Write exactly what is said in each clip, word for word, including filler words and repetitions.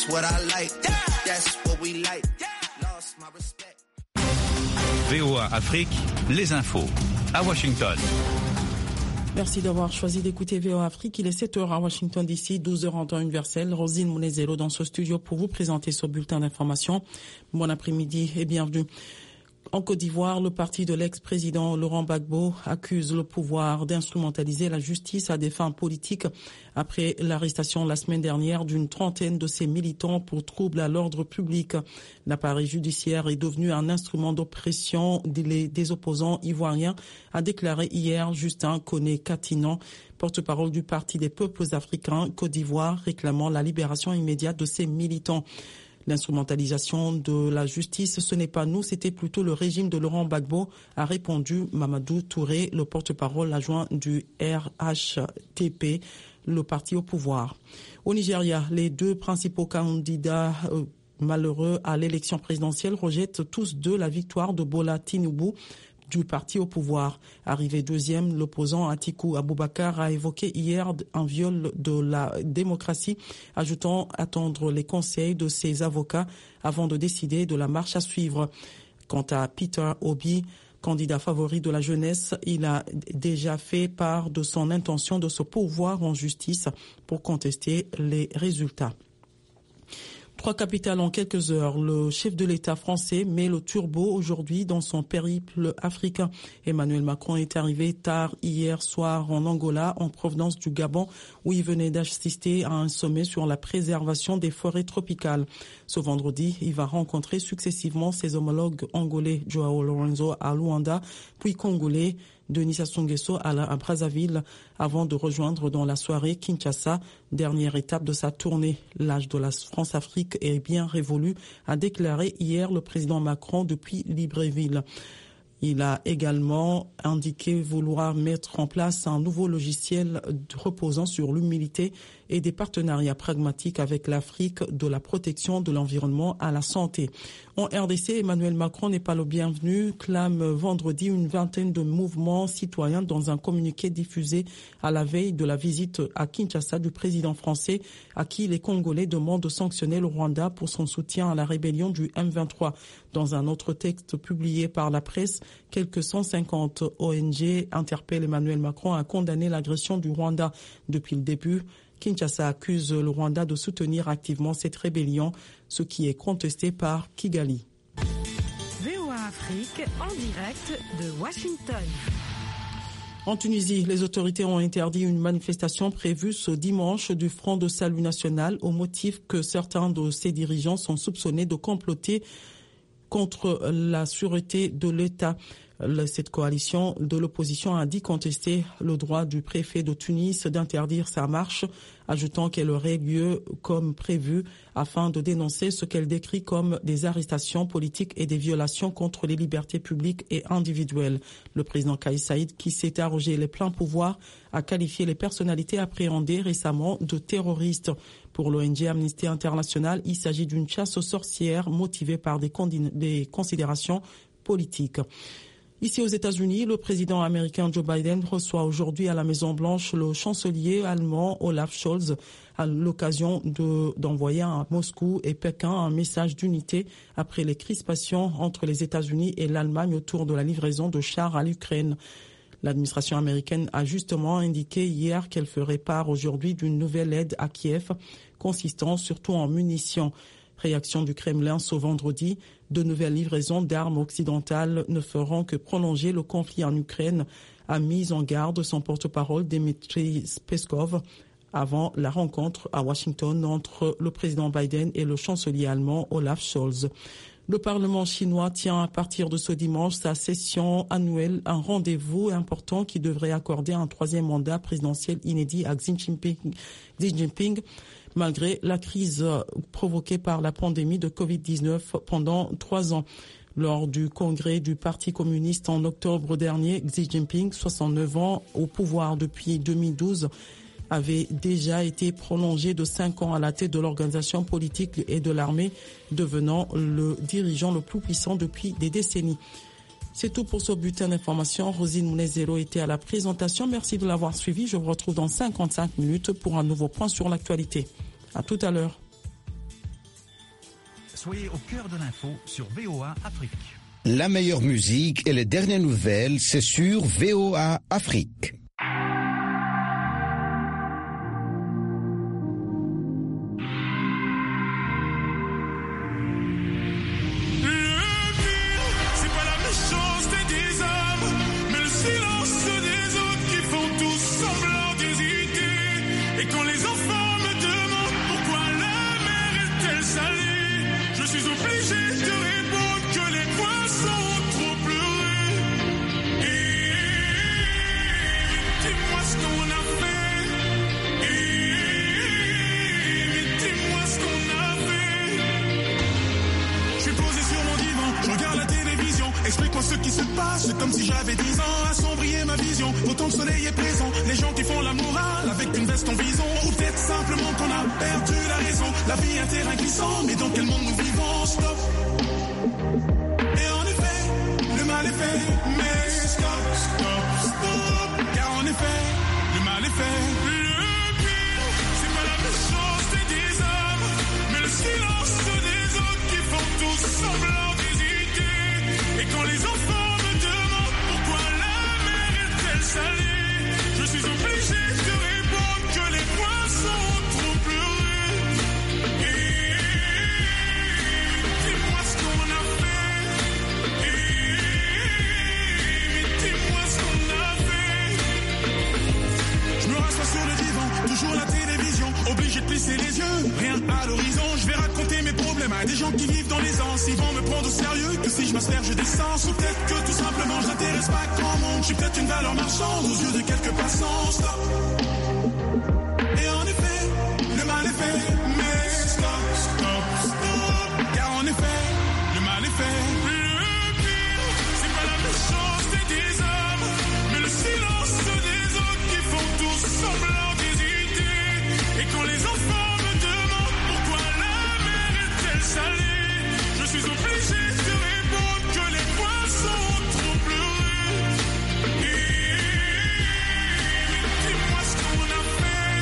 That's what I like. That's what we like. Lost my respect. V O A Afrique, les infos à Washington. Merci d'avoir choisi d'écouter V O A Afrique. Il est sept heures à Washington D C, douze heures en temps universel. Rosine Mounezelo dans ce studio pour vous présenter ce bulletin d'information. Bon après-midi et bienvenue. En Côte d'Ivoire, le parti de l'ex-président Laurent Gbagbo accuse le pouvoir d'instrumentaliser la justice à des fins politiques après l'arrestation la semaine dernière d'une trentaine de ses militants pour troubles à l'ordre public. L'appareil judiciaire est devenu un instrument d'oppression des, des opposants ivoiriens, a déclaré hier Justin Koné-Katinan, porte-parole du Parti des peuples africains Côte d'Ivoire, réclamant la libération immédiate de ses militants. L'instrumentalisation de la justice, ce n'est pas nous, c'était plutôt le régime de Laurent Gbagbo, a répondu Mamadou Touré, le porte-parole adjoint du R H T P, le parti au pouvoir. Au Nigeria, les deux principaux candidats euh, malheureux à l'élection présidentielle rejettent tous deux la victoire de Bola Tinubu du parti au pouvoir. Arrivé deuxième, l'opposant Atiku Abubakar a évoqué hier un viol de la démocratie, ajoutant attendre les conseils de ses avocats avant de décider de la marche à suivre. Quant à Peter Obi, candidat favori de la jeunesse, il a déjà fait part de son intention de se pourvoir en justice pour contester les résultats. Trois capitales en quelques heures. Le chef de l'État français met le turbo aujourd'hui dans son périple africain. Emmanuel Macron est arrivé tard hier soir en Angola en provenance du Gabon où il venait d'assister à un sommet sur la préservation des forêts tropicales. Ce vendredi, il va rencontrer successivement ses homologues angolais Joao Lorenzo à Luanda, puis congolais Denis Sassou Nguesso à, à Brazzaville avant de rejoindre dans la soirée Kinshasa, dernière étape de sa tournée. L'âge de la France-Afrique est bien révolu, a déclaré hier le président Macron depuis Libreville. Il a également indiqué vouloir mettre en place un nouveau logiciel reposant sur l'humilité et des partenariats pragmatiques avec l'Afrique, de la protection de l'environnement à la santé. En R D C, Emmanuel Macron n'est pas le bienvenu, clame vendredi une vingtaine de mouvements citoyens dans un communiqué diffusé à la veille de la visite à Kinshasa du président français, à qui les Congolais demandent de sanctionner le Rwanda pour son soutien à la rébellion du M vingt-trois. Dans un autre texte publié par la presse, quelques cent cinquante O N G interpellent Emmanuel Macron à condamner l'agression du Rwanda. Depuis le début, Kinshasa accuse le Rwanda de soutenir activement cette rébellion, ce qui est contesté par Kigali. V O A Afrique en direct de Washington. En Tunisie, les autorités ont interdit une manifestation prévue ce dimanche du Front de Salut National au motif que certains de ses dirigeants sont soupçonnés de comploter contre la sûreté de l'État. Cette coalition de l'opposition a dit contester le droit du préfet de Tunis d'interdire sa marche, ajoutant qu'elle aurait lieu comme prévu afin de dénoncer ce qu'elle décrit comme des arrestations politiques et des violations contre les libertés publiques et individuelles. Le président Kais Saïed, qui s'est arrogé les pleins pouvoirs, a qualifié les personnalités appréhendées récemment de terroristes. Pour l'O N G Amnesty International, il s'agit d'une chasse aux sorcières motivée par des, condi- des considérations politiques. Ici aux États-Unis, le président américain Joe Biden reçoit aujourd'hui à la Maison-Blanche le chancelier allemand Olaf Scholz à l'occasion de, d'envoyer à Moscou et Pékin un message d'unité après les crispations entre les États-Unis et l'Allemagne autour de la livraison de chars à l'Ukraine. L'administration américaine a justement indiqué hier qu'elle ferait part aujourd'hui d'une nouvelle aide à Kiev, consistant surtout en munitions. Réaction du Kremlin ce vendredi, de nouvelles livraisons d'armes occidentales ne feront que prolonger le conflit en Ukraine, a mis en garde son porte-parole Dmitry Peskov avant la rencontre à Washington entre le président Biden et le chancelier allemand Olaf Scholz. Le Parlement chinois tient à partir de ce dimanche sa session annuelle, un rendez-vous important qui devrait accorder un troisième mandat présidentiel inédit à Xi Jinping, Xi Jinping malgré la crise provoquée par la pandémie de covid dix-neuf pendant trois ans. Lors du congrès du Parti communiste en octobre dernier, Xi Jinping, soixante-neuf ans au pouvoir depuis deux mille douze, avait déjà été prolongé de cinq ans à la tête de l'organisation politique et de l'armée, devenant le dirigeant le plus puissant depuis des décennies. C'est tout pour ce bulletin d'information. Rosine Mounezelo était à la présentation. Merci de l'avoir suivi. Je vous retrouve dans cinquante-cinq minutes pour un nouveau point sur l'actualité. À tout à l'heure. Soyez au cœur de l'info sur V O A Afrique. La meilleure musique et les dernières nouvelles, c'est sur V O A Afrique. Ce qui se passe, c'est comme si j'avais dix ans, assombrir ma vision. Autant le soleil est présent, les gens qui font la morale avec une veste en vison. Ou peut-être simplement qu'on a perdu la raison. La vie est un terrain glissant, mais dans quel monde nous vivons? Stop. Et en effet, le mal est fait, mais stop, stop, stop. Car en effet, le mal est fait. Le pire, c'est pas la méchanceté des hommes, mais le silence des autres qui font tous semblant d'hésiter. Et quand les enfants me demandent pourquoi la mer est-elle salée, je suis obligé de répondre que les poissons ont trop pleuré. Et dis-moi ce qu'on a fait. Et dis-moi ce qu'on a fait. Je me rassois sur le divan, toujours la télévision, obligé de plisser les yeux, rien à l'horizon. Je vais raconter mes problèmes à des gens qui vivent dans les anses. Ils vont me prendre au sérieux que si je m'asperge d'essence. Ou peut-être que tout simplement je n'intéresse pas grand monde. Je suis peut-être une valeur marchande aux yeux de quelques passants. Stop. Et en effet, le mal est fait, mais stop, stop, stop. Car en effet, le mal est fait. Le pire, c'est pas la méchanceté des hommes, mais le silence des autres qui font tous semblant d'hésiter. Et quand les enfants me demandent pourquoi la mer est-elle salée, je suis obligé de répondre que les poissons ont trop pleuré. Et dis-moi ce qu'on a fait.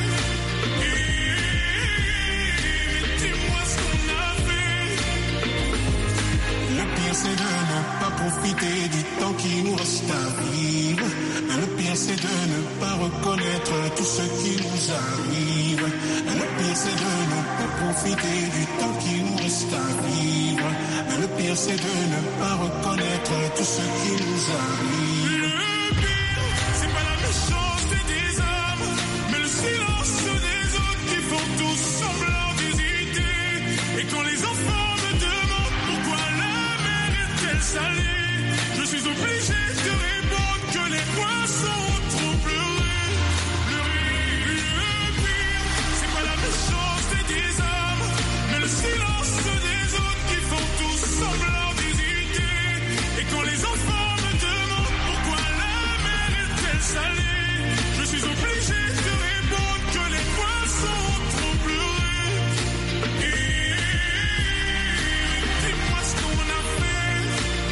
Et dis-moi ce qu'on a fait. Le pire c'est de ne pas profiter du temps qui nous reste à vivre. Le pire c'est de ne pas reconnaître tout ce qui nous arrive. Le pire c'est de ne pas profiter du temps qui nous reste à vivre. Le pire c'est de ne pas reconnaître tout ce qui nous arrive. Le pire c'est pas la méchanceté des hommes, mais le silence des autres qui font tous semblant d'hésiter. Et quand les enfants me demandent pourquoi la mer est-elle salée, je suis obligé de répondre que les poissons ont trop pleuré. Le pire c'est pas la méchanceté des hommes, mais le silence des autres qui font tous semblant d'hésiter. Et quand les enfants me demandent pourquoi la mer est-elle salée, je suis obligé de répondre que les poissons ont trop pleuré. Et dis-moi ce qu'on a fait.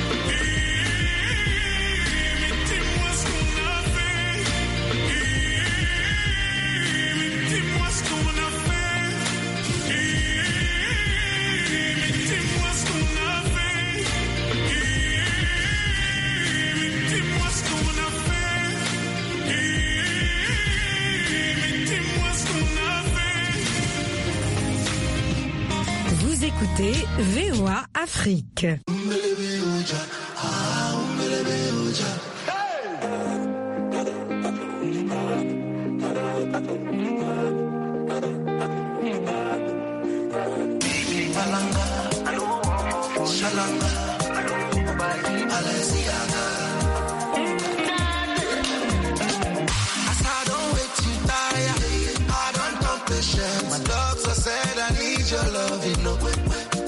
Et dis-moi ce qu'on a fait. Et dis-moi ce qu'on a fait. Et dis-moi ce qu'on a fait. Et dis-moi ce qu'on a fait. Et dis-moi ce qu'on a fait. Vous écoutez V O A Afrique. My doctor said I need your love, you know.